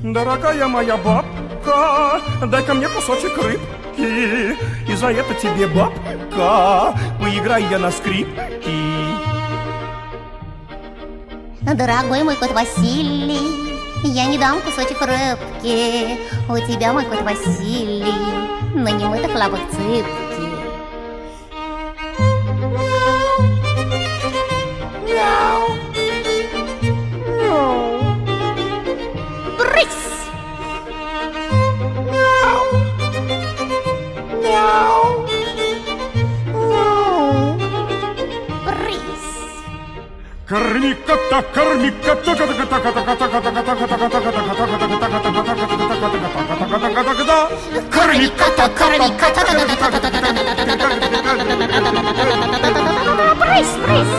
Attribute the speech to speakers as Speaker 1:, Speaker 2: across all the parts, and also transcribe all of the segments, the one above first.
Speaker 1: Дорогая моя бабка, дай-ка мне кусочек рыбки, и за это тебе, бабка, поиграй я на скрипке.
Speaker 2: Дорогой мой кот Василий, я не дам кусочек рыбки. У тебя, мой кот Василий, на немытых лапах цыпки. Мяу. Мяу. Брысь. Мяу. Мяу. Мяу. Брысь.
Speaker 1: Корми кота, корми кота,
Speaker 2: корми кота, корми кота. Брысь, брысь.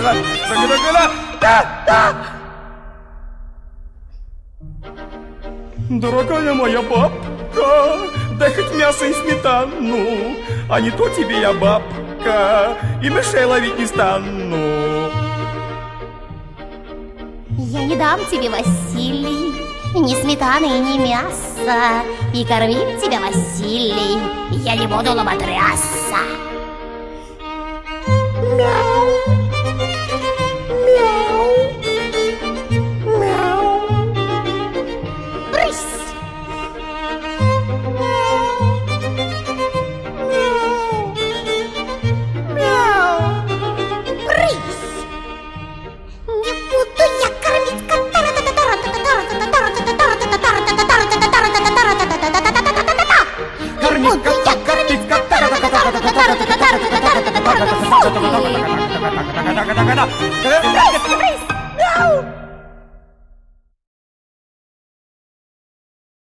Speaker 1: Дорогая моя бабка, дай хоть мясо и сметану, а не то тебе я бабка, и мышей ловить не стану.
Speaker 2: Я не дам тебе, Василий, ни сметаны и ни мяса, и кормить тебя, Василий, я не буду лоботряса. Мяу. Мяу. Мяу. Брысь. Мяу. Мяу. Мяу. Брысь. Не буду я кормить кота.
Speaker 1: Корми кота, корми кота.